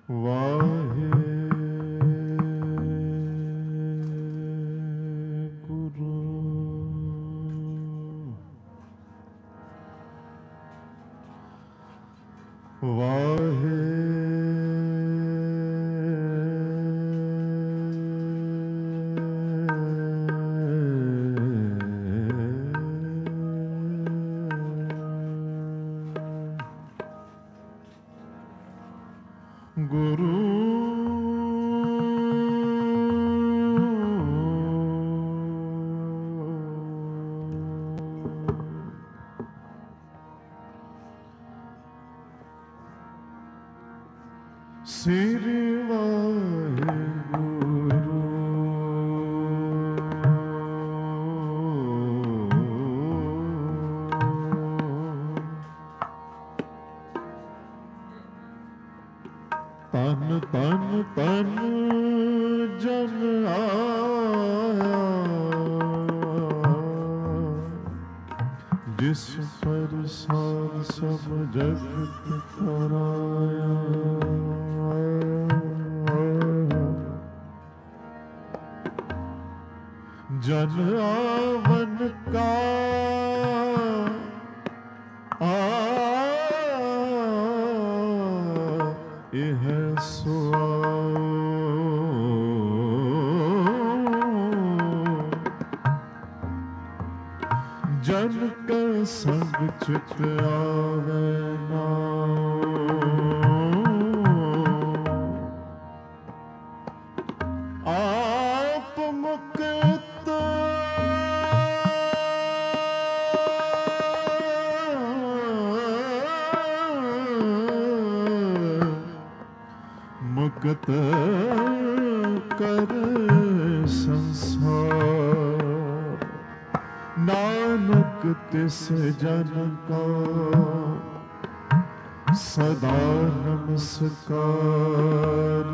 वाहे गुरु वाहे गुरु श्री वाहिगुरु तन तन तन जन आया जिस पर सार सब जगत कराया जन आवन का यह जन का संग चित आवे ना आप मुक्त मुक्त कर संसार नानक तिस जन का सदा नमस्कार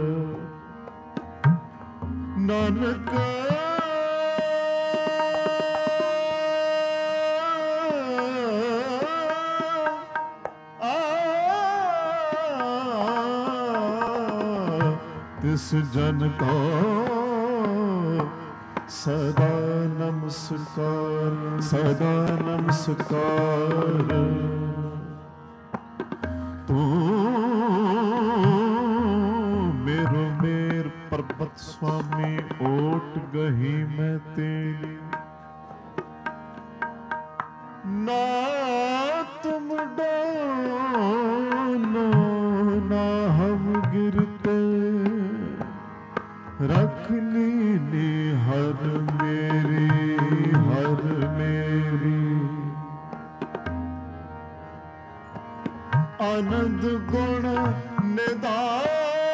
नानक तिस जन का सदा नमस्कार सदा नमस्कार तू मेरो मेर पर्वत स्वामी ओट गही मैं तेरी ना तुम डोलो ना हम गिरते रख लीनी हर मेरी आनंद गुण निधान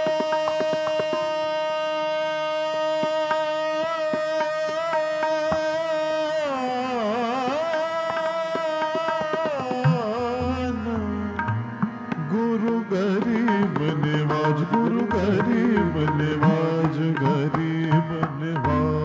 गुरु गरीब निवाज गुरु गरीब निवाज गरीब निवाज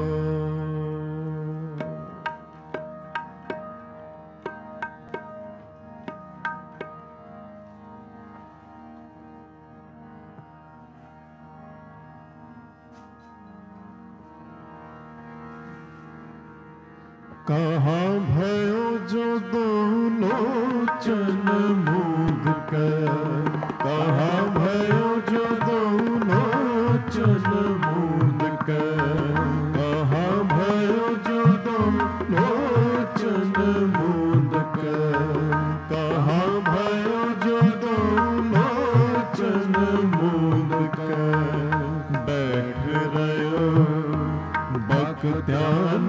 कहाँ भयो जो दोलोचन मूद कर कहाँ भयो जो दोलोचन मूद कर कहाँ भयो जो दोलोचन मूद कर कहाँ भयो जो दोलोचन मूद कर बैठ रहो बक ध्यान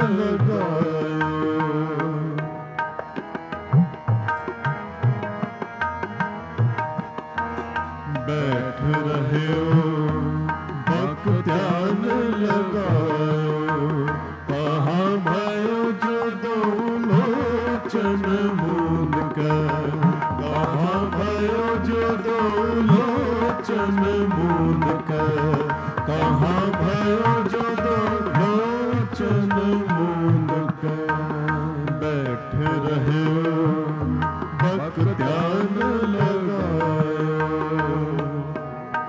बैठ रहे हो बक ध्यान लगाओ कहाँ भयो जो दोलोचन मूद कर कहाँ भयो जो दोलोचन मूद कर कहाँ भयो जो दोलोचन मूद कर बैठ रहे हो बक ध्यान लगाओ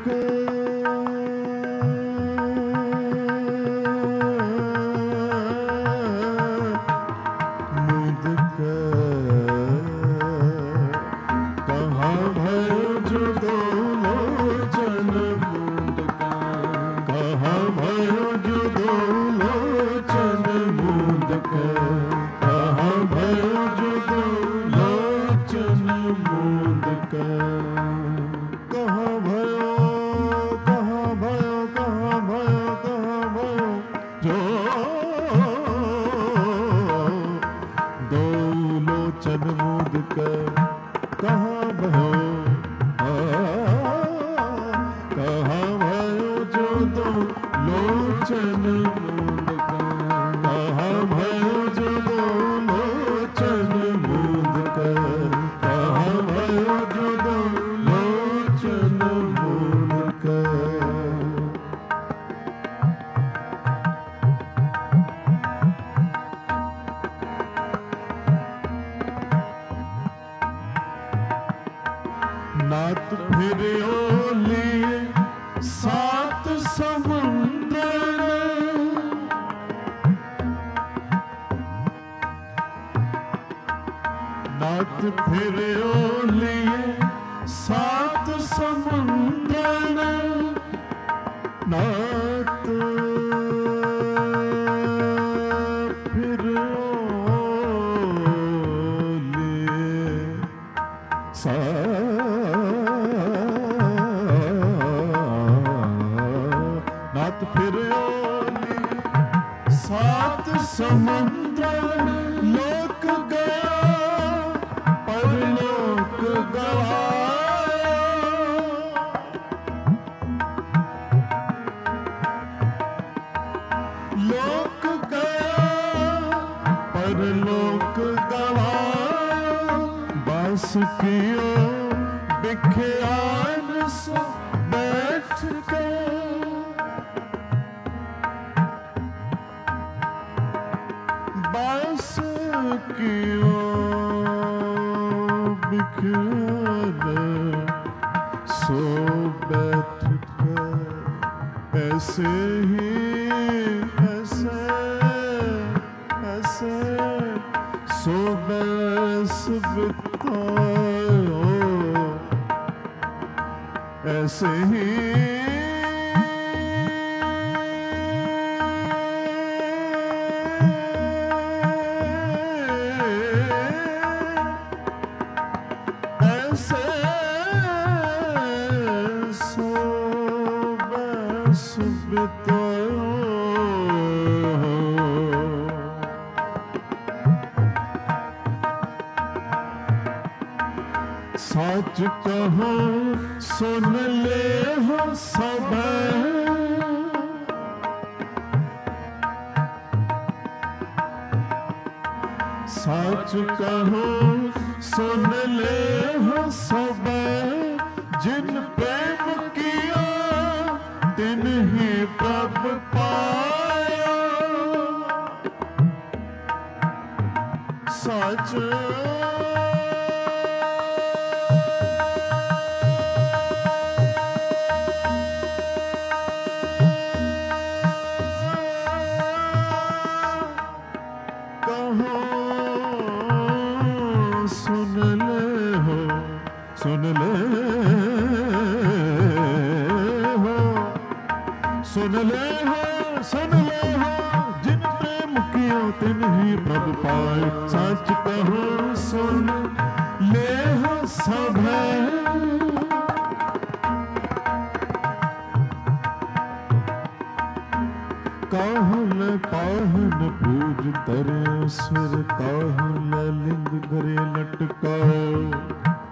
नाथ फिरियो लिए सात समुंदर, नाथ फिरियो लिए सात समुंदर, नाथ फिरियो लिए नाथ फिरियो लिए सात समुंदर, लोक गया परलोक गवाया, लोक गया परलोक गवाया, बास कियो बिख्यान सो बैठ के, बास कियो बिख्यान सो बैठ के, ऐसे ही ऐसे ऐसे सो बैस बितायो, ऐसे ही ऐसे सो बैस बितायो, सच कहो सुन ले हो सब, सच कहो सुन ले हो सब, जिन प्रेम किया तिन ही प्रभ पाया, सच सुन ले हो, सुन ले हो, सुन ले हो, जिन प्रेम कियो तिन ही प्रभ पाए, सच कहो सुन ले हो सब, काहुल पाहन पूज तरे सुर, काहुल लिंग घरे लटकाओ,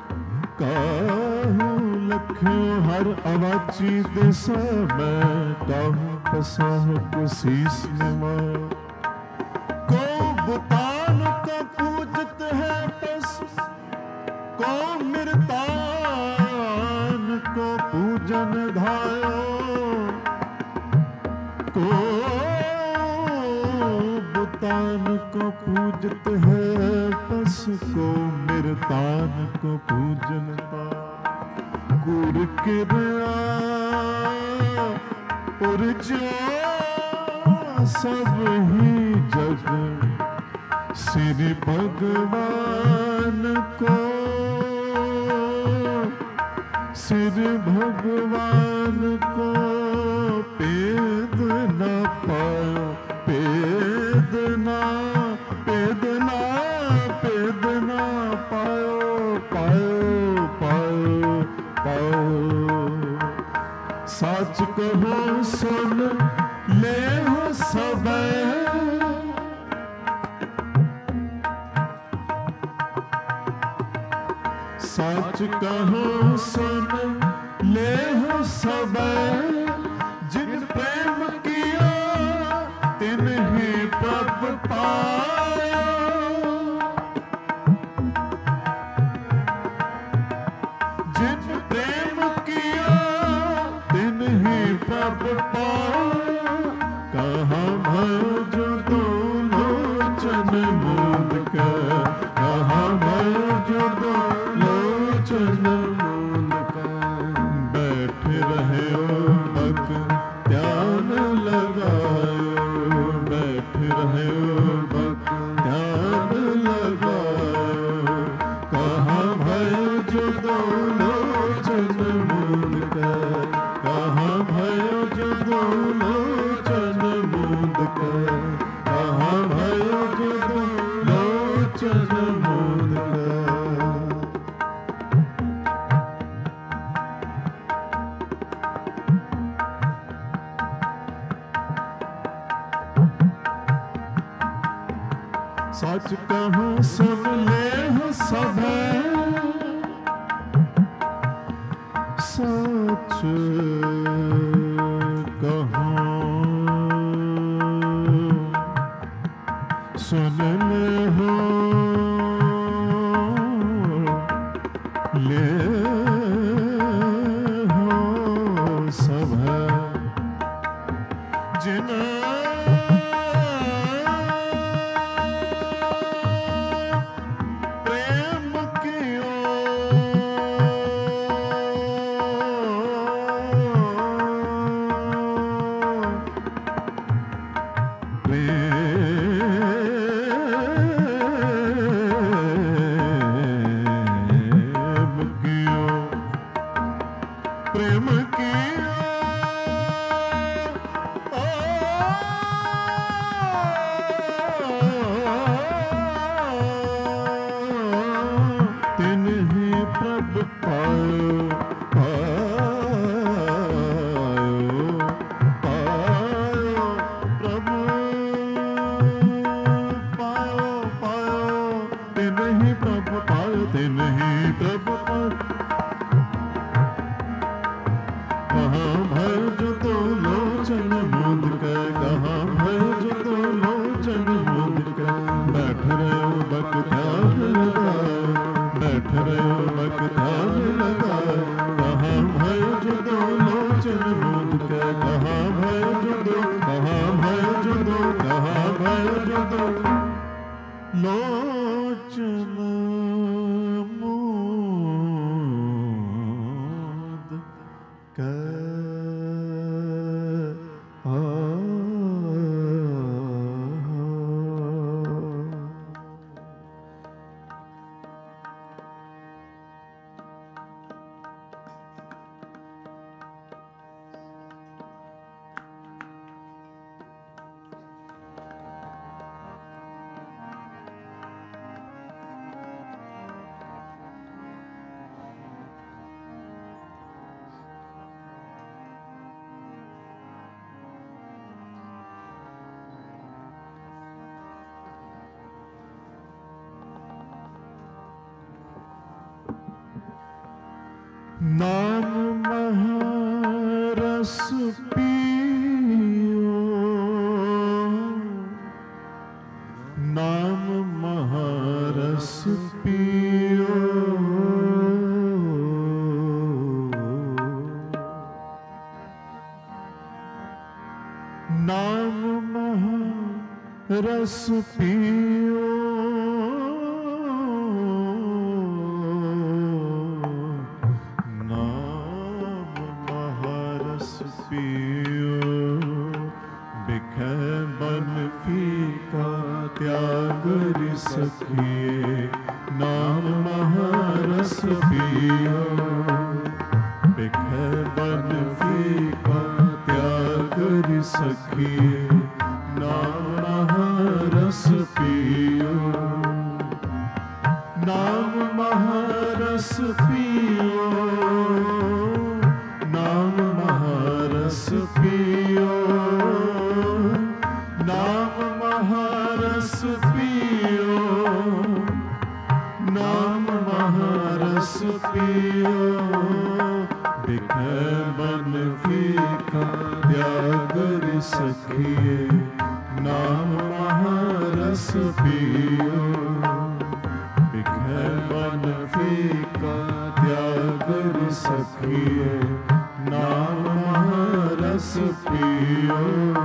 काहू लख्यो हर अवाची दिशा में, काहू पसाह को शीस निमाओ, को बुतान को पूजत है पस, को मृतान को पूजन धायो, को बुतान को पूजत है पस, को मृतान को पूजन दा, गुर किरया उर्जो सब ही जग श्री भगवान को, श्री भगवान को पेद न पायो, पेद न पायो, पायो पायो पायो। साच कहो सुन ले हो सब, साच कहो सुन ले हो सब, जिन प्रेम किया तिन्हीं प्रभ पाया, जिन प्रेम किया तिन्हीं प्रभ पाया। कहाँ भयो जो दो लोचन मूंद का, कहाँ भयो जो दो लोचन मूंद का। बैठे रहे बक ध्यान लगायो, बैठे रहे बक ध्यान लगायो। कहाँ भयो जो दो लोचन मूंद का, कहाँ भयो जो दो लोचन मूंद का, कहाँ भयो जो दो लोचन मूंद का। सच कहूँ सुन ले हो सब, सच कहूँ सुन ले हो, ले हो सब, जिना नाम महारस पियो, नाम महारस पियो, नाम महारस पियो, नाम महारस पियो। सखिए नाम महारस पियो, नाम महारस पियो, नाम महारस पियो, नाम महारस पियो, नाम महारस पियो। बिखे बन फीका त्याग रे सखिए नाम महारस पियो, बिखे बन फीका त्याग रे सखिए नाम महारस पियो।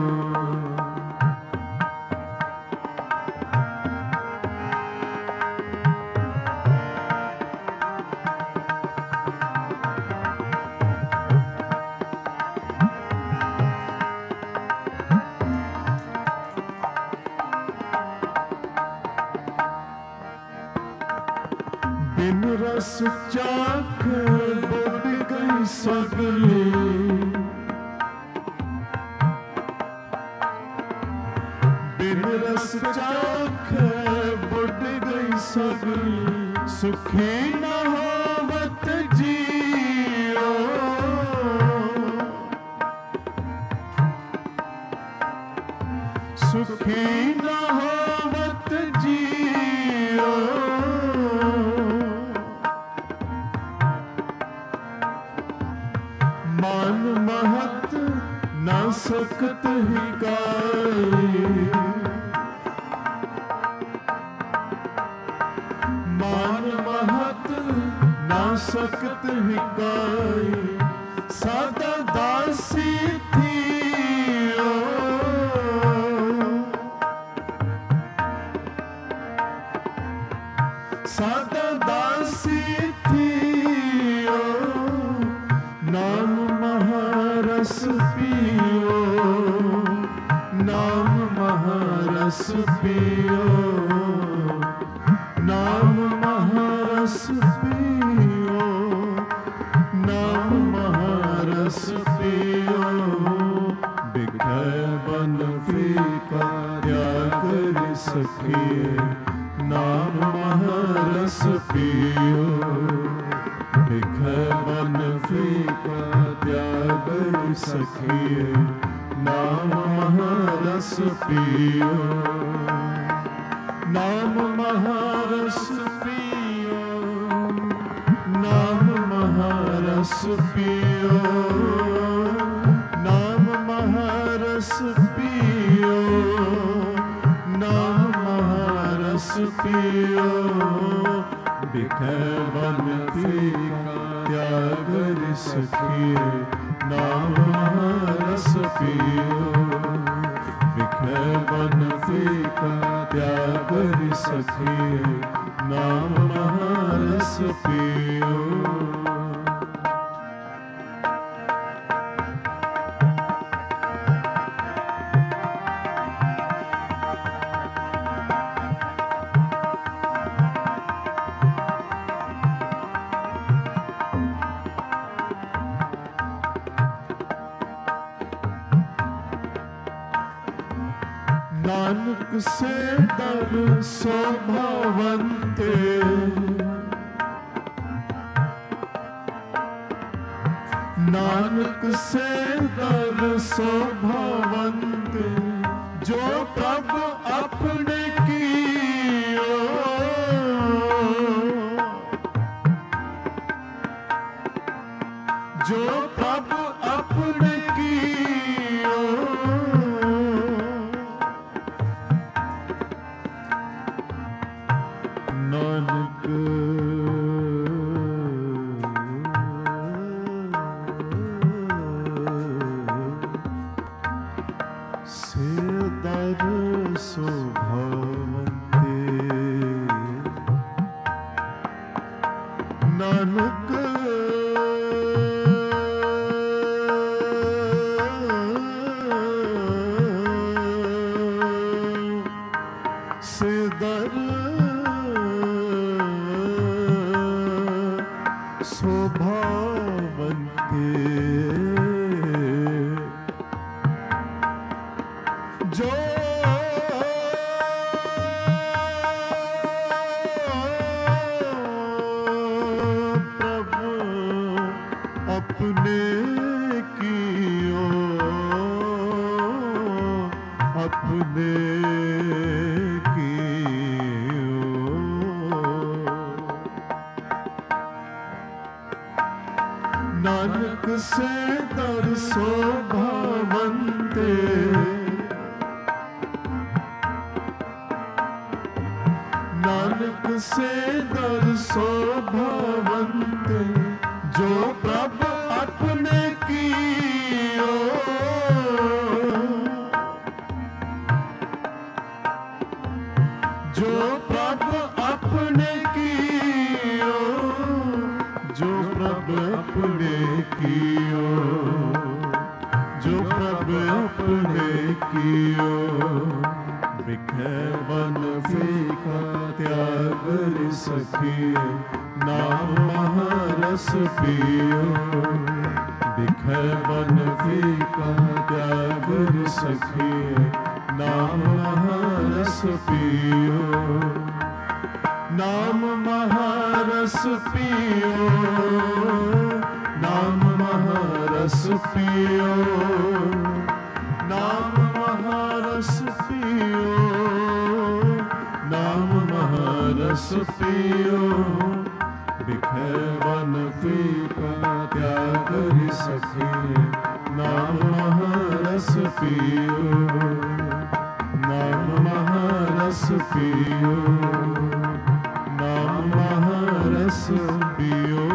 बिन रस चाख बुढ़ गई सगली, बिन रस चाख बुढ़ गई सगली, सुखी न होवत जियो, सुखी न होवत जियो। मान महत न सकत ही गाई, मान महत न सकत ही गाई, सदा दासी थियो, सदा दासी थियो। नाम महारस पियो, नाम महारस पियो, नाम महारस पियो, नाम महारस पियो। बिखे बन फीका त्याग रे सखिए नाम महारस पियो, बिखे बन फीका त्याग रे सखिए नाम महारस पियो, नाम महारस पियो, नाम महारस पियो, नाम महारस पियो, नाम महारस पियो। बिखे बन फीका त्याग रे सखिए नाम महारस पियो, बिखे बन फीका त्याग रे सखिए नाम महारस पियो। नानक से दर शोभावंते, नानक से दर शोभावंते, जो प्रभु अपने कियो, जो प्रभु अपने कियो। नानक से दर शोभावंते, नानक से दर शोभावंते, भवन्ते नानक से दर्शो भवन्ते जो प्रभ अपने कियो जो प्रभ अपने कियो जो प्रभ अपने कियो जो प्रभ अपने कियो बिखै वन फीका त्याग सखिए नाम महारस पियो बिखै वन फीका त्याग सखिए नाम महारस पियो नाम महारस पियो नाम महारस पियो नाम महारस पियो नाम महारस पियो बिखै वन फीका त्याग सखिए नाम महारस पियो नाम महारस पियो नाम महारस पियो।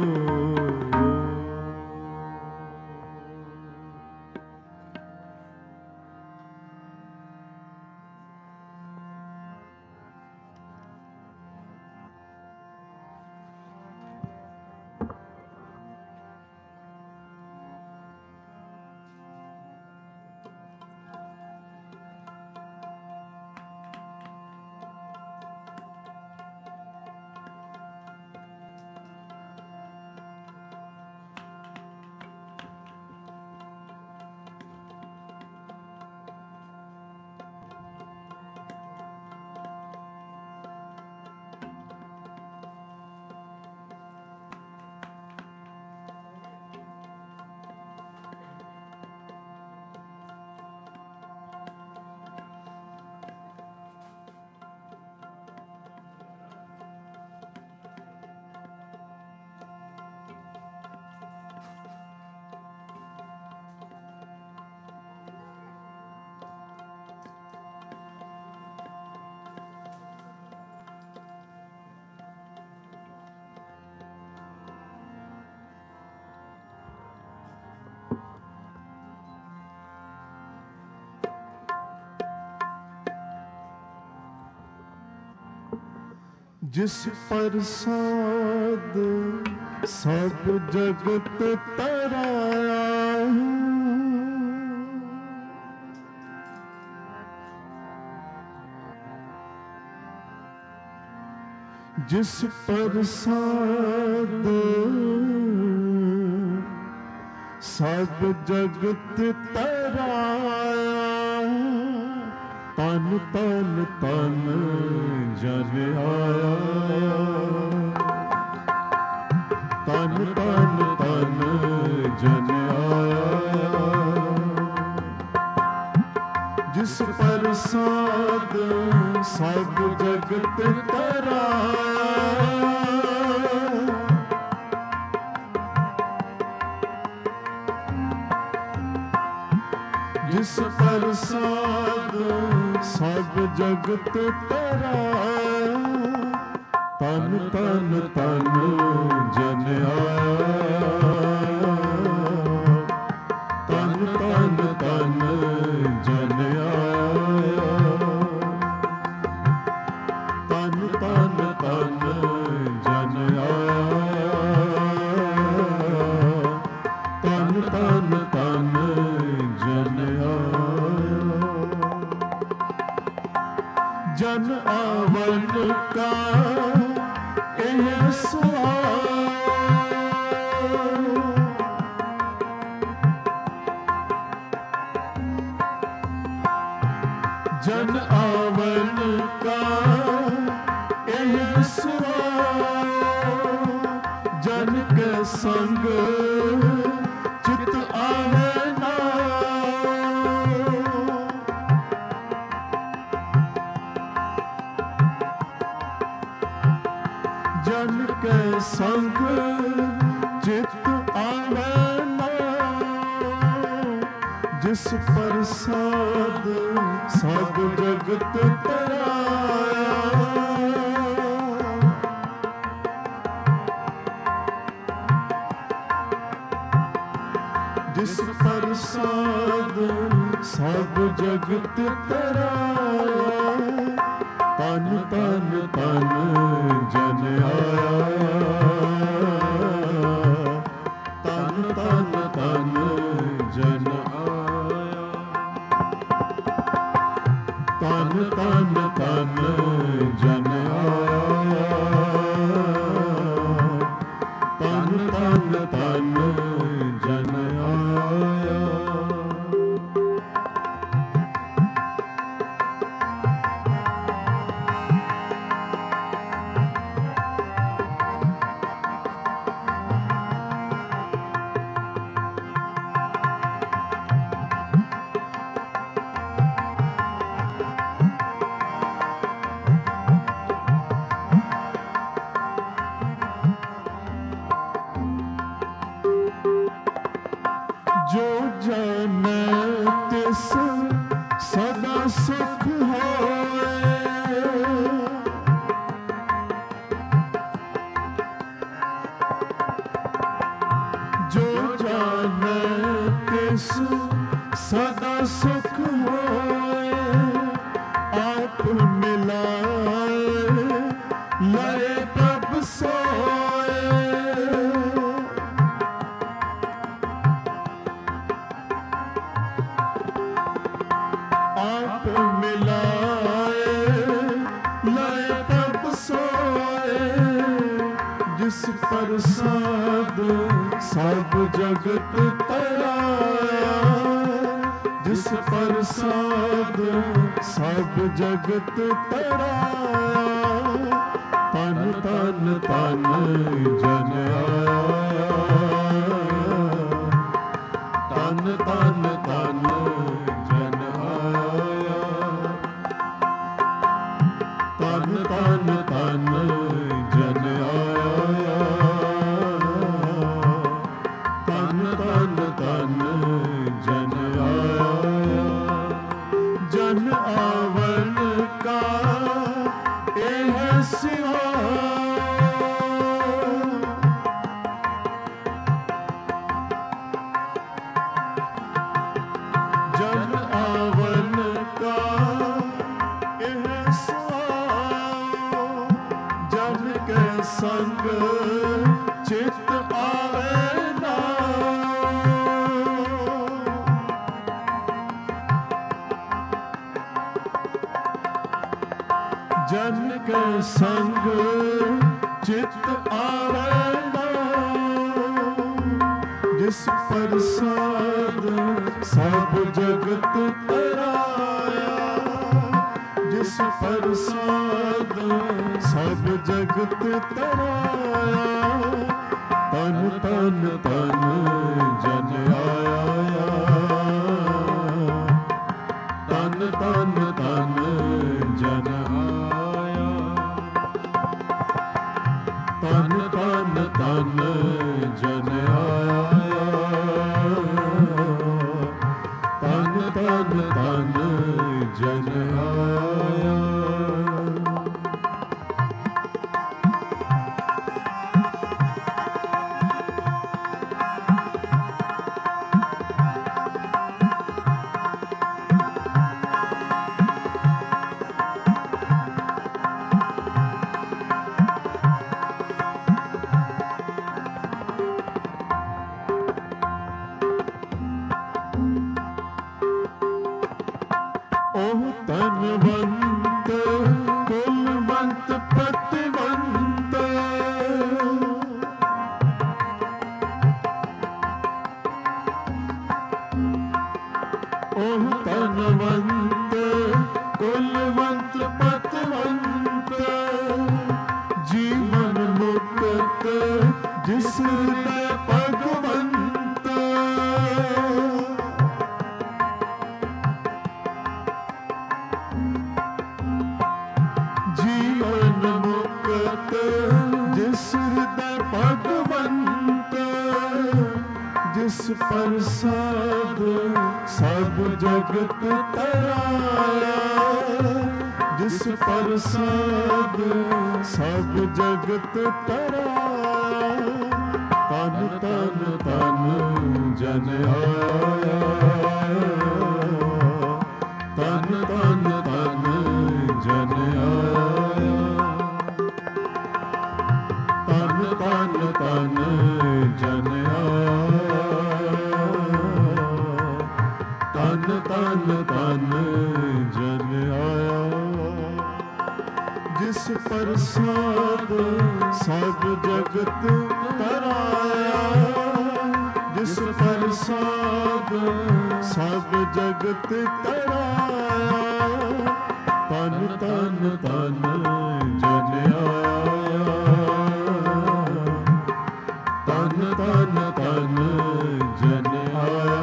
जिस प्रसाद सब जगत तराया जिस प्रसाद सब जगत तराया तन तन तन जन आया तन तन तन जन आया जिस प्रसाद सब जगत तराया जिस प्रसाद सब जगत तराया तन तन तन जन आया तन तन तन जन आया तन तन तन जन आया तन तन तन जन आया जन आवन का जन आवन का जन के संग चित आवे ना जन के संग चित आवे ना ਜਿਸ ਪ੍ਰਸਾਦ ਸਭ ਜਗਤ ਤਰਾਇਆ। ਜਿਸ ਪ੍ਰਸਾਦ ਸਭ ਜਗਤ ਤਰਾਇਆ। ਤਨ ਤਨ ਤਨ ਜਨ ਆਇਆ। ਤਨ ਤਨ ਤਨ ਜਨ ਆਇਆ। ਤਨ ਤਨ ਤਨ ਜਨ ਆਇਆ। ਤਨ ਤਨ ਤਨ ਜਨ ਆਇਆ। ਜੋ ਜਾਣੈ ਤਿਸ ਸਦਾ ਸੁਖ ਹੋਏ। ਜੋ ਜਾਣੈ ਤਿਸ ਸਦਾ ਸੁਖ ਹੋਏ। ਆਪ ਮਿਲਾਏ ਲਏ ਪ੍ਰਭ ਸੋਏ। ਆਪ ਮਿਲਾਏ ਲਏ ਪ੍ਰਭ ਸੋਏ। ਜਿਸ ਪ੍ਰਸਾਦ ਸਭ ਜਗਤ ਤਰਾਇਆ। ਜਿਸ ਪ੍ਰਸਾਦ ਸਭ ਜਗਤ ਤਰਾਇਆ। ਤਨ ਤਨ ਤਨ ਜਨ ਆਇਆ। ਤਨ ਤਨ ਤਨ ਜਨ ਆਇਆ। ਤਨ ਤਨ ਤਨ ਜਨ ਆਇਆ। ਤਨ ਤਨ ਤਨ ਜਨ ਆਇਆ। ਜਨ ਆਵਨ ਕਾ ਇਹ ਸਿਵਾ। ਜਨ ਆਵਨ ਕਾ ਇਹ ਸੁਆਓ। ਜਨ ਕੇ ਸੰਗ ਚਿਤ ਆਵੇ ਨਾਉ। ਜਨ ਕੇ ਸੰਗ ਚਿਤ ਆਵੇ ਨਾਉ। ਜਿਸ ਪ੍ਰਸਾਦ ਸਭ ਜਗਤ ਤਰਾਇਆ। ਜਿਸ ਪ੍ਰਸਾਦ ਸਭ ਜਗਤ ਤਰਾਇਆ। ਤਨ ਤਨ ਤਨ ਜਨ ਆਇਆ। ਤਨ ਤਨ ਤਨ ਜਨ ਆਇਆ। ਤਨ ਤਨ ਤਨ ਜਨ ਆਇਆ। ਤਨ ਤਨ ਤਨ ਜਨ ਆਇਆ। ਉਹ ਧਨਵੰਤ ਕੁਲਵੰਤ ਪਤਵੰਤ। ਉਹ ਧਨਵੰਤ ਕੁਲਵੰਤ ਪਤਵੰਤ। ਜੀਵਨ ਮੁਕਤ ਜਿਸ ਹਿਰਦੈ ਭਗਵੰਤ। ਜੀਵਨ ਮੁਕਤ ਜਿਸ ਹਿਰਦੈ ਭਗਵੰਤ। ਜਿਸ प्रसाद सब जगत तराया, जिस प्रसाद सब जगत तराया। तन तन तन जन आया, तन तन तन जन आया, तन तन तन जन आया, तन तन तन जन आया। जिस प्रसाद सब जगत तराया, जिस प्रसाद सब जगत तराया। तन तन तन जन आया, तन तन तन जन आया।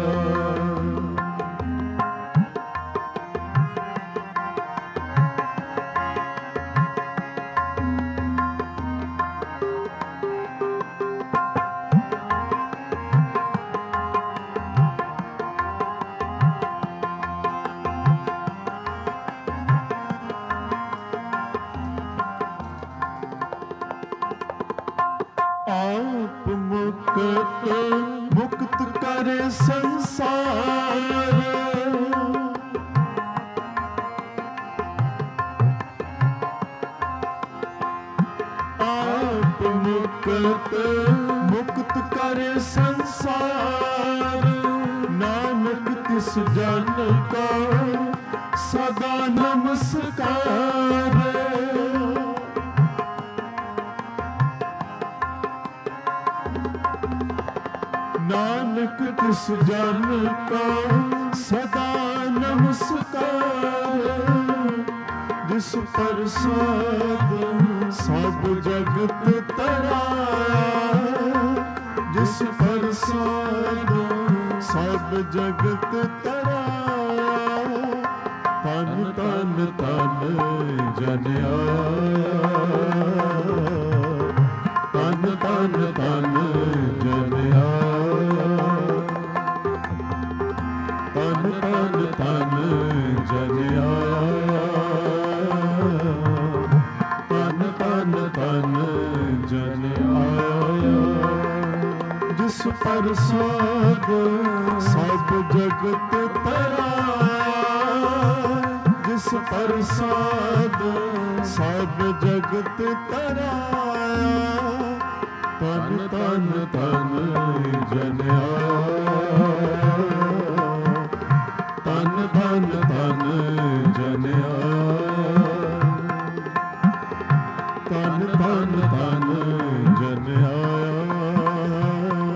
आप मुक्त मुक्त करे संसार, आप मुक्त मुक्त करे संसार। नानक तिस जन का सदा नमस्कार। नानक तिस जन का सदा नमस्कार। जिस प्रसाद सब जगत तराया, जिस प्रसाद सब जगत तराया। तन तन तन जन आया, तन तन तन जन आया, तन तन तन जन आया, तन तन तन जन आया। जिस प्रसाद सब जगत तराया, जिस प्रसाद सब जगत तराया। तन तन तन जन आया, तन तन तन जन आया, तन तन तन जन आया,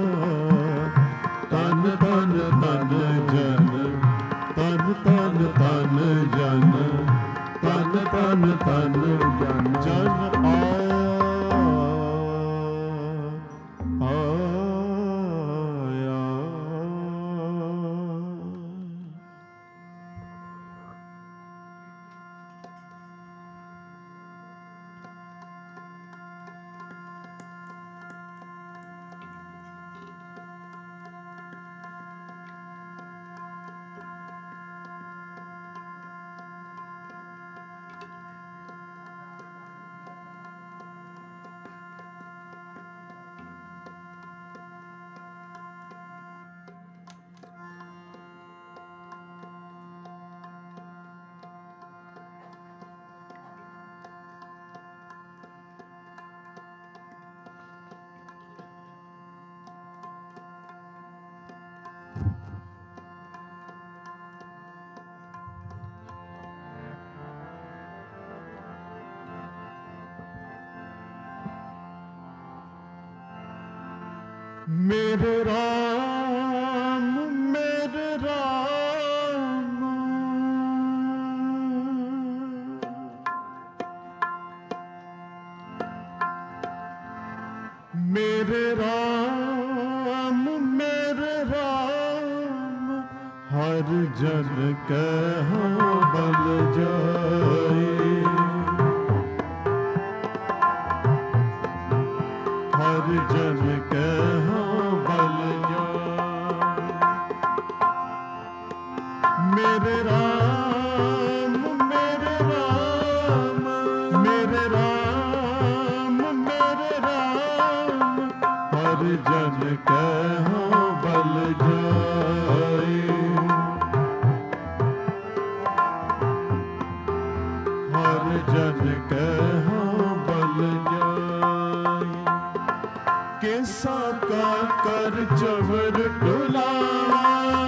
तन तन तन जन, तन तन तन जन, तन तन तन जन जन आया। मेरे राम, मेरे राम, मेरे राम, मेरे राम। हर जन कहो बल जाए, हर जन कहो बल जाए। मेरे राम मेरे राम मेरे राम मेरे राम हर जन कहो बल जाए हर जन कहो बल जाए कैसा का कर चवर डुलावा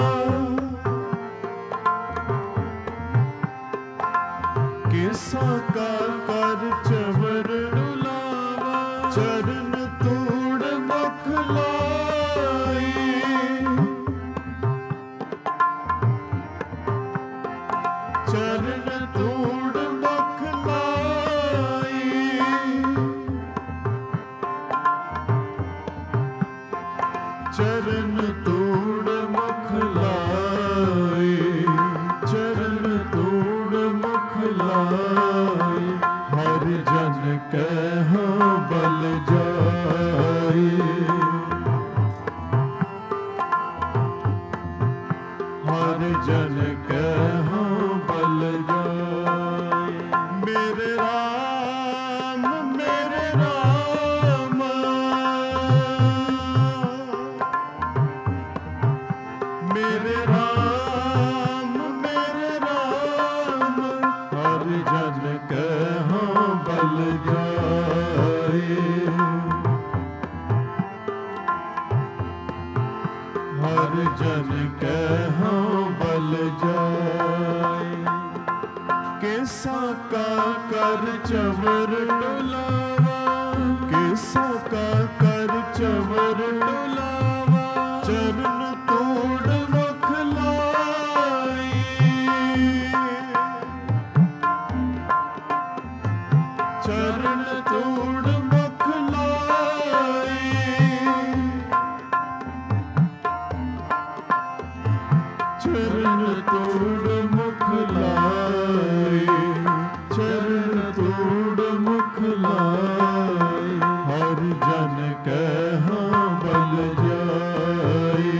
कैसा का कर चवर डुलावा चरण तोड़ बखलाई चरण तोड़ बखलाई चरण तोड़ बखलाई चरण तोड़ बखलाई हर जन कहो बल जाए हर जन कहो बल जाए मेरे राम मेरे राम मेरे राम मेरे राम हर जन कहो बल जाए हर जन कहो बल जाए कैसा का कर चवर डुलावा कैसा का कर चवर डुलावा चरण तोड़ बखलाई चरण तोड़ बखलाई चरण तोड़ मुखलाई चरण तोड़ मुखलाई हर जन कहो बल जाए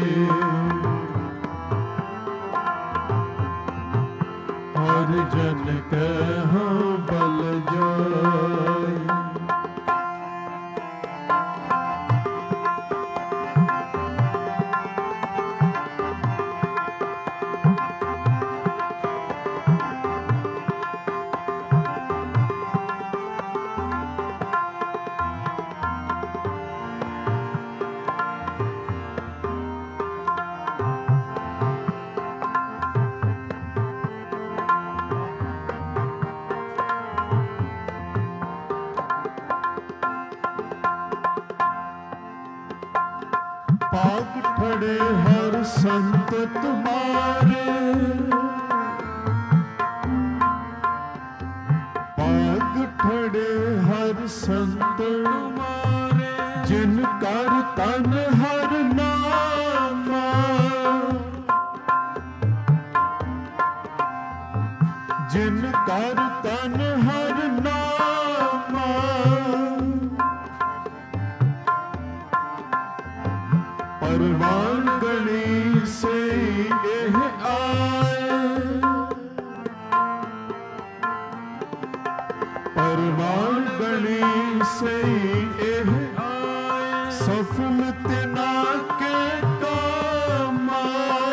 हर जन कहो बल जाए पाग ठड़े हर संत तुम्हारे पाग ठड़े हर संत तुम्हारे जिन कर तन हर नामा जिन कर तन हर नामा परवान गणी से यह आए परवान गणी से यह आए सफल तना के कामा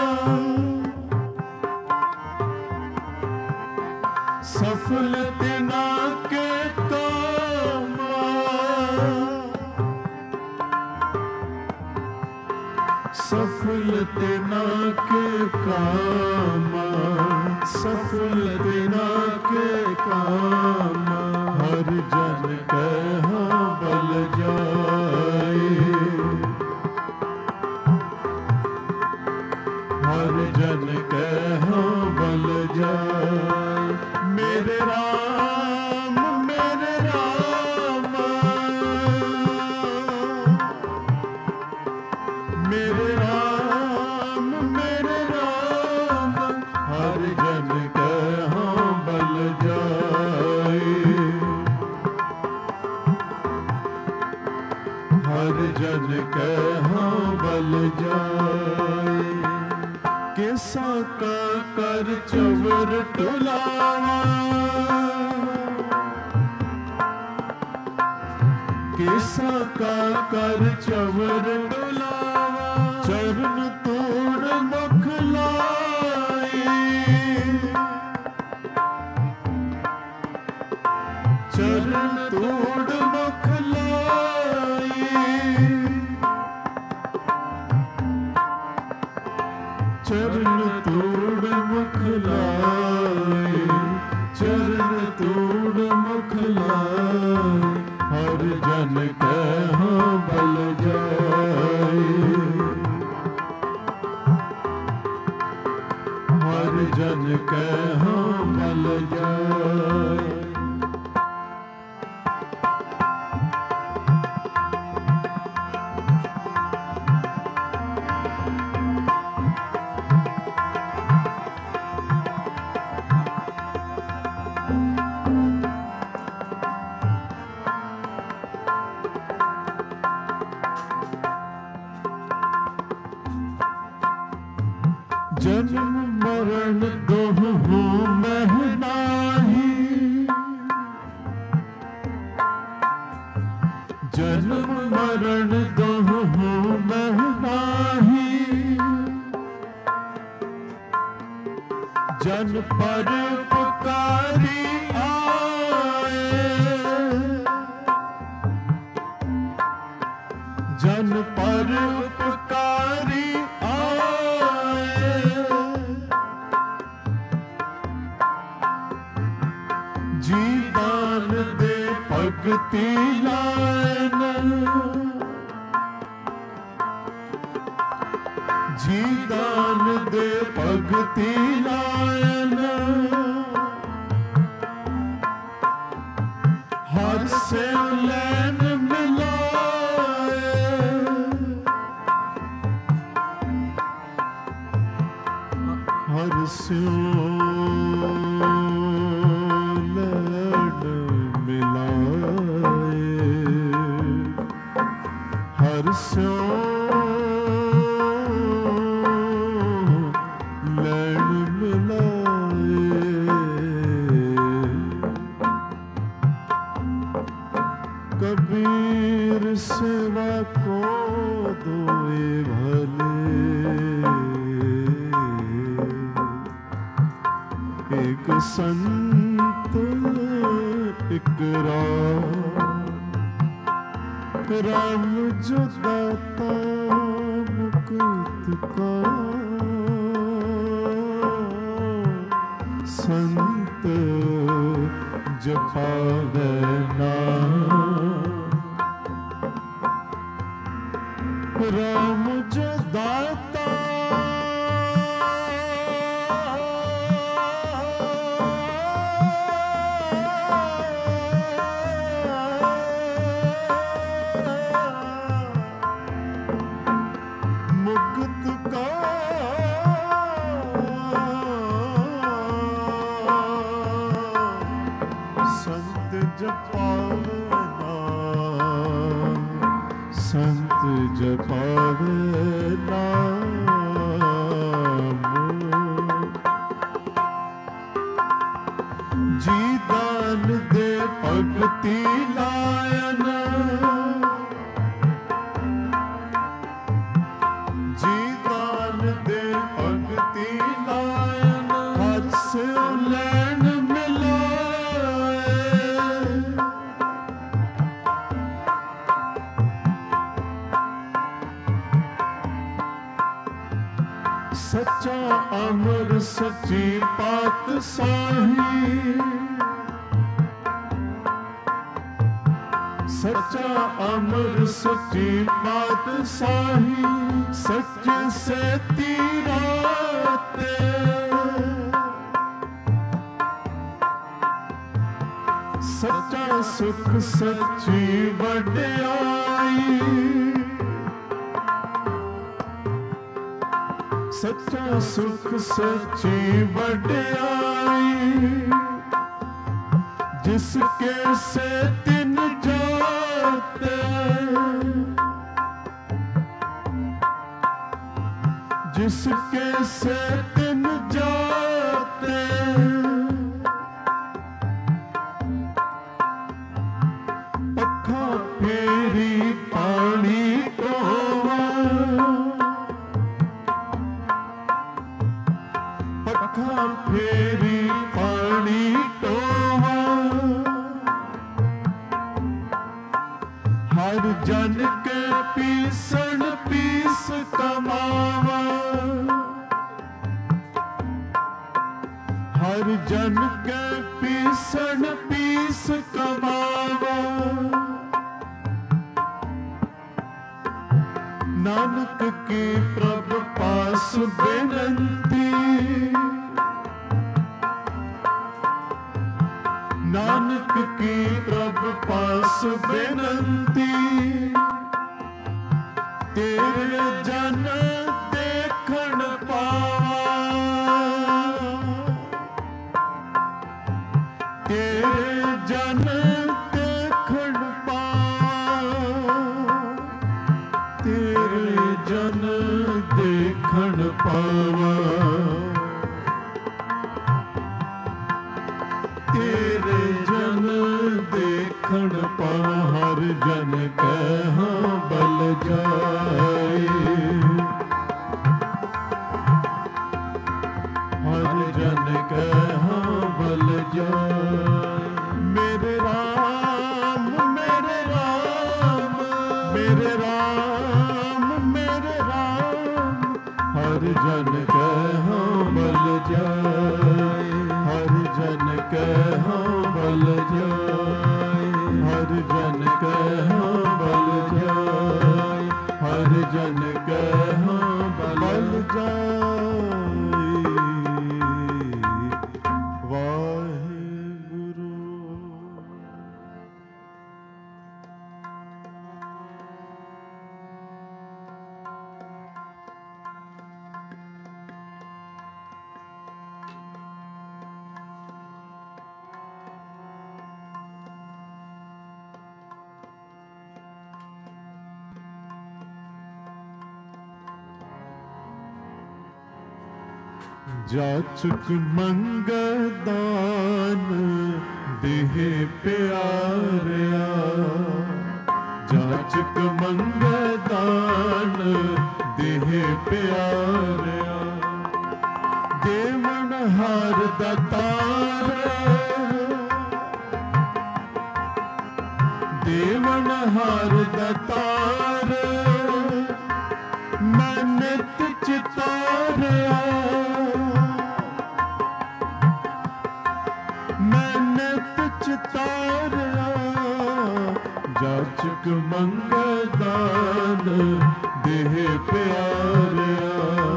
सफल तना के कामा सफल तना के कामा सफल तना के कामा हर जन कहो बल जाए हर जन कहो बल जाए मेरे राम मेरे राम मेरे राम मेरे राम हर जन कहो बल कर चवर टुलावा, किसा का कर चवर टुलावा, चरण तोड़ मुख लाई, चरण तोड़ मुख लाई, चरण तोड़ मुख लाई, चरण तोड़ मुख लाई, हर जन कहो बल जाए, हर जन कहो बल जाए। जन्म मरण दोहु मह नाही, जन्म मरण दोहु मह नाही, जन पर पुकारी आए, जन पर पुकारी जी दान दे भगति लायन, जी दान दे भगति लायन, हर से लैन मिलाए, हर से हर स्यो लैन मिलाए, कबीर सेवा को दोए भले, एक संत एक राम जो दाता मुकुत का, संत जपावे नाम, राम जो दाता जपावे नाम, संत जपावे नाम, जी दान दे भगति लायन, जी दान दे भगति लायन, हर से लैन सच्चा अमर सच्ची पातशाही, सच्चा अमर सच्ची पातशाही, सच से तीराते, सच्चा सुख सच्ची वड्याई, सच्चा सुख सच्ची वड्याई, जिसके से दिन जाते, जिसके से दिन जाते, ਅੱਖਾਂ ਫੇਰੀ ਪਾਣੀ ਟੋਵਾ ਹਰ ਜਨ ਕੇ ਪੀਸਣ ਪੀਸ ਕਮਾਵਾ ਹਰ ਜਨ ਕੇ ਪੀਸਣ ਪੀਸ ਕਮਾਵਾ ਨਾਨਕ ਕੀ ਪ੍ਰਭ ਪਾਸ ਬੇਨੰਤੀ ਨਾਨਕ ਕੀ ਪ੍ਰਭ ਪਾਸ ਬੇਨੰਤੀ ਤੇਰੇ ਜਨ ਦੇਖਣ ਪਾਵਾ ਤੇਰੇ ਜਨ ਦੇਖਣ ਪਾਵਾ ਤੇਰੇ ਜਨ ਦੇਖਣ ਪਾਵਾ ਤੇਰੇ ਜਨ ਦੇਖਣ ਪਾਵਾ ਹਰ ਜਨ ਕਹਾਂ ਬਲ ਜਾਏ ਹਰ ਜਨ ਕਹਾਂ ਬਲ ਜਾਏ ਮੇਰੇ ਰਾਮ ਮੇਰੇ ਰਾਮ ਮੇਰੇ ਰਾਮ ਮੇਰੇ ਰਾਮ ਹਰ ਜਨ ਕਹਾਂ ਬਲ ਜਾਏ ਹਰ ਜਨ ਕਹਾਂ ਬਲ ਜਾਏ ਹਰ ਜਨ ਕਹਾਂ ਬਲ ਜਾਏ ਹਰ ਜਨ ਕਹਾਂ ਬਲ ਜਾਏ ਵਾਹਿਗੁਰੂ। ਜਾਚਕ ਮੰਗਦਾਨ ਦੇਹ ਪਿਆਰਿਆ ਜਾਚਕ ਮੰਗਦਾਨ ਦੇਹ ਪਿਆਰਿਆ ਦੇਵਨ ਹਰ ਦਾਤਾਰ ਦੇਵਨ ਹਰ ਦਾਤਾਰ ਮੈਂ ਨਿਤ ਚਿਤਾਰਿਆ ਮੈਂ ਨਿਤ ਚਿਤਾਰਿਆ ਜਾਚਕ ਮੰਗਦਾਨ ਦੇਹ ਪਿਆਰਿਆ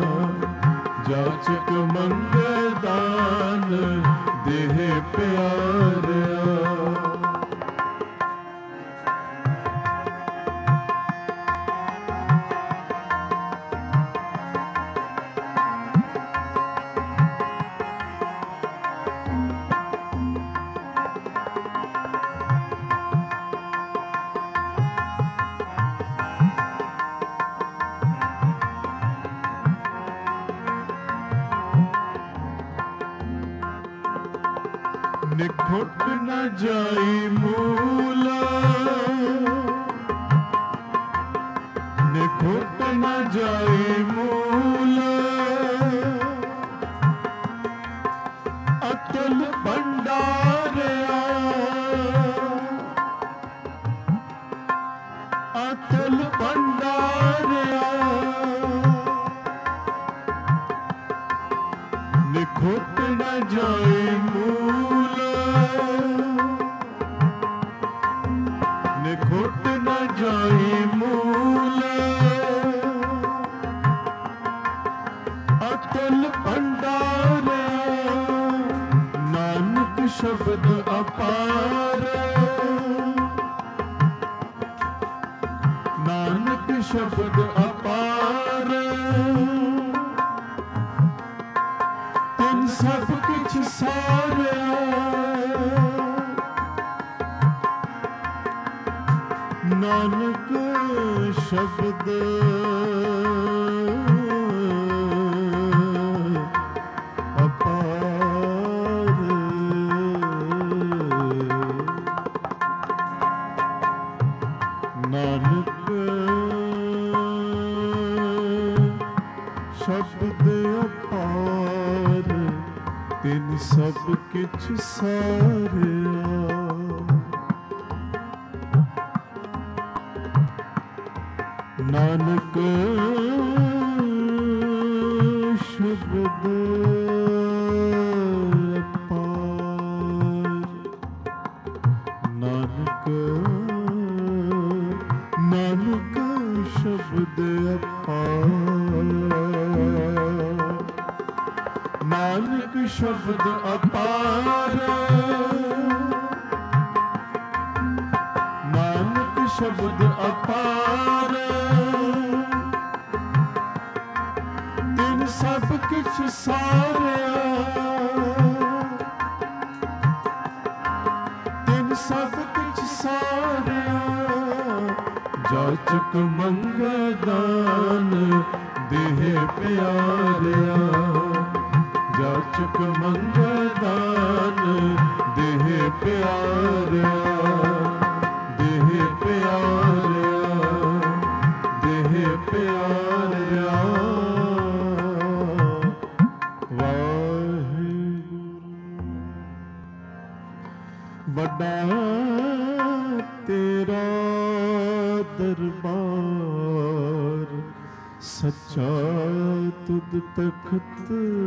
ਜਾਚਕ ਮੰਗਦਾਨ ਦੇਹ ਪਿਆਰਿਆ ਨਿਖੁੱਟ ਨ ਜਾਈ ਮੂਲ ਨਿਖੁੱਟ ਨ ਜਾਈ ਮੂਲ ਅਤੁਲ ਭੰਡਾਰਿਆ ਅਤੁਲ ਭੰਡਾਰਿਆ ਨਿਖੁੱਟ ਨ ਜਾਈ ਮੂਲ ਨਿਖੁੱਟ ਨ ਜਾਈ ਮੂਲ ਅਤੁਲ ਭੰਡਾਰਿਆ ਨਾਨਕ ਸ਼ਬਦ ਅਪਾਰ ਨਾਨਕ ਸ਼ਬਦ ਅਪਾਰ ਤਿਨ ਸਭ ਕਿਛ ਸਾਰਿਆ ਨਾਨਕ ਸ਼ਬਦ ਅਪਾਰ ਨਾਨਕ ਸ਼ਬਦ ਅਪਾਰ ਤਿਨ ਸਭ ਕਿਛ ਸਾਰਿਆ। ਨਾਨਕ ਸ਼ਬਦ ਅਪਾਰ, ਨਾਨਕ ਨਾਨਕ ਸ਼ਬਦ ਅਪਾਰ, ਨਾਨਕ ਸ਼ਬਦ ਅਪਾਰ, ਨਾਨਕ ਸ਼ਬਦ ਅਪਾਰ, ਤਿਨ ਸਭ ਕਿਛ ਸਾਰਿਆ, ਤਿਨ ਸਭ ਕਿਛ ਸਾਰਿਆ। ਜਾਚਕ ਮੰਗੈ ਦਾਨ ਦੇਹ ਪਿਆਰਿਆ, ਜਾਚਕ ਮੰਗੈ ਦਾਨ ਦੇਹ ਪਿਆਰਿਆ, ਦੇਹ ਪਿਆਰਿਆ, ਦੇਹ ਪਿਆਰਿਆ। ਵੱਡਾ ਤੇਰਾ ਦਰਬਾਰ, ਸੱਚਾ ਤੁਧ ਤਖਤ,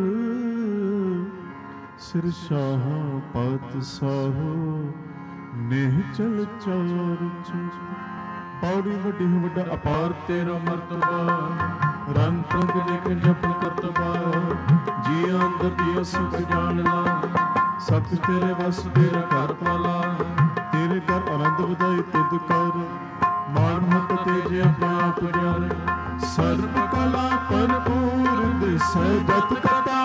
ਸਿਰ ਸ਼ਾਹ ਪਾਤਸ਼ਾਹ ਨੇਹ ਚਲ ਚਾਰ ਚੁਰ। ਪੌੜੀ ਵੱਡੀ ਵੱਡਾ ਅਪਾਰ ਤੇਰਾ ਮਰਤਬਾ, ਰੰਗ ਰੰਗ ਦੇਖ ਜਪਨ ਕਰਤਬਾ। ਜੀ ਅੰਦਰ ਦੀ ਸੁਖ ਜਾਣ ਲਾ, ਸਭ ਤੇਰੇ ਵਸ ਤੇਰਾ ਘਰ ਪਾਲਾ। ਤੇਰੇ ਘਰ ਆਨੰਦ ਵਧਾਈ ਤੁਧ ਕਰ, ਮਾਨ ਮਤ ਤੇਜੇ ਆਪਣਾ ਆਪ ਜਾਣ। ਸਰਬ ਕਲਾ ਭਰਪੂਰ ਦਿਸੈ ਜਤ ਕਤਾ,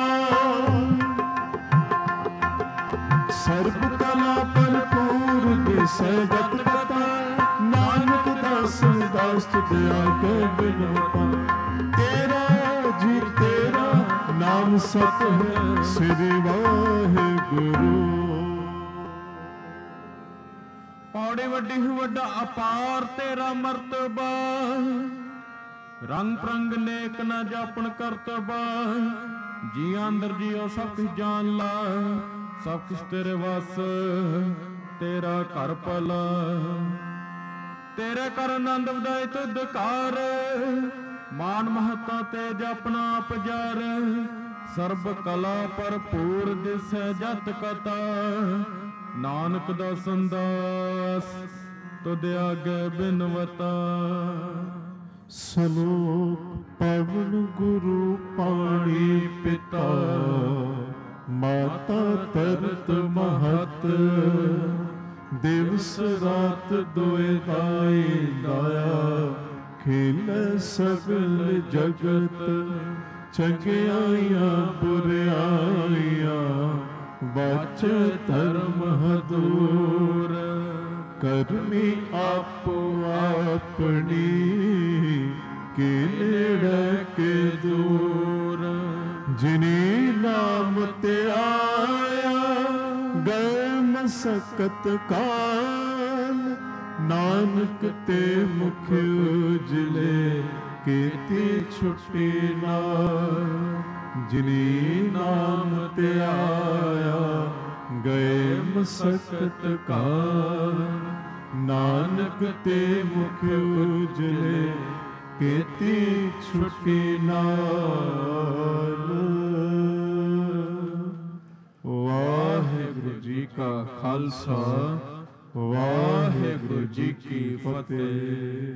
ਸਰਬ ਕਲਾ ਭਰਪੂਰ ਦਿਸੈ ਜਤ ਕਤਾ। ਨਾਨਕ ਦਾਸ ਦਾਸ ਤੁਧ ਆਗੇ ਬਿਨਵਤਾ, ਤੇਰਾ ਜੀ ਤੇਰਾ ਨਾਮ ਸਤ ਹੈ ਸ੍ਰੀ ਵਾਹਿਗੁਰੂ। ਪੌੜੀ ਵੱਡੀ ਵੱਡਾ ਅਪਾਰ ਤੇਰਾ ਮਰਤਬਾ, ਰੰਗ ਪ੍ਰੰਗ ਨੇਕ ਨਾ ਜਾਪਣ ਕਰਤਬਾ। ਜੀ ਅੰਦਰ ਜੀਓ ਸਭ ਕੁਛ ਜਾਣ ਲਾ, ਸਭ ਕੁਛ ਤੇਰੇ ਵਸ ਤੇਰਾ ਘਰ ਭਲਾ। ਤੇਰੇ ਕਰ ਆਨੰਦ ਵਧਾਏ ਤੁਧ ਕਾਰ, ਮਾਨ ਮਹਤਾ ਤੇ ਜਪਨਾ ਆਪ ਜਰ। ਸਰਬ ਕਲਾ ਭਰਪੂਰ ਦਿਸੈ ਜਤ ਕਤਾ, ਨਾਨਕ ਦਾ ਸੰਦਾਸ ਤੁਧ ਆਗੇ ਬਿਨਵਤਾ। ਸਲੋਕ ਪਵਨ ਗੁਰੂ ਪਾਣੀ ਪਿਤਾ, ਮਾਤਾ ਤਰਤ ਮਹਤ। ਦਿਵਸ ਰਾਤ ਦੋਇ ਦਾਈ ਦਾਇਆ, ਖੇਲੇ ਸਗਲ ਜਗਤ। ਚੰਗਿਆਈਆਂ ਬੁਰਿਆਈਆਂ, ਵਾਚ ਧਰਮ ਹਦੂਰ। ਕਰਮੀ ਆਪੋ ਆਪਣੀ, ਕੇ ਨੇੜੇ ਕੇ ਦੂਰ। ਜਿਨੀ ਨਾਮ ਤੇ ਆਇਆ, ਗਏ ਮਸਕਤ ਕਾਲ। ਨਾਨਕ ਤੇ ਮੁਖ ਉਜਲੇ, ਕੀਤੀ ਛੁੱਟੀ ਨਾਲ। ਜਿਨੀ ਨਾਮ ਤੇ ਆਇਆ, ਗਏ ਮਸਕਤ ਕਾਲ। ਨਾਨਕ ਤੇ ਮੁਖ ਉਜਲੇ, ਕੀਤੀ ਛੁੱਟੀ ਨਾਲ। ਵਾਹਿਗੁਰੂ ਜੀ ਕਾ ਖਾਲਸਾ, ਵਾਹਿਗੁਰੂ ਜੀ ਕੀ ਫਤਿਹ।